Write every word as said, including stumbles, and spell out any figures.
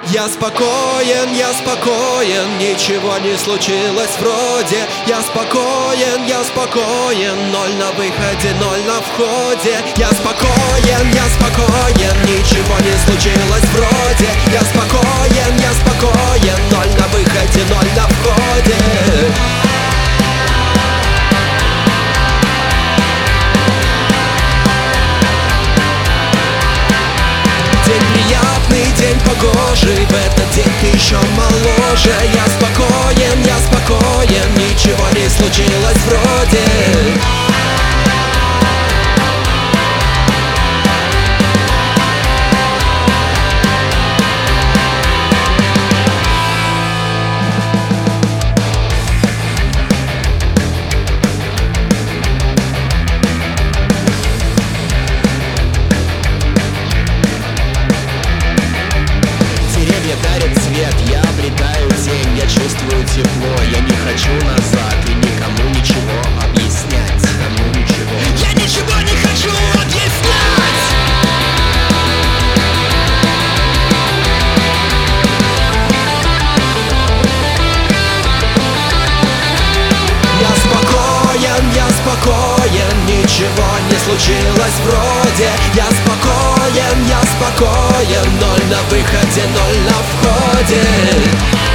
Я спокоен, я спокоен, ничего не случилось вроде. Я спокоен, я спокоен, ноль на выходе, ноль на входе. Я спокоен, я спокоен, ничего не случилось вроде. Я спокоен, я спокоен, ноль на выходе, ноль на входе. День приятный, день погожий, в этот день ты еще моложе. Я спокоен, я спокоен, ничего не случилось вроде. Дарит свет, я обретаю тень, я чувствую тепло. Я не хочу назад и никому ничего объяснять. Кому ничего. Я ничего не хочу объяснять. Я спокоен, я спокоен, ничего не случилось вроде. Я спокоен, я спокоен, ноль на выходе, ноль на входе.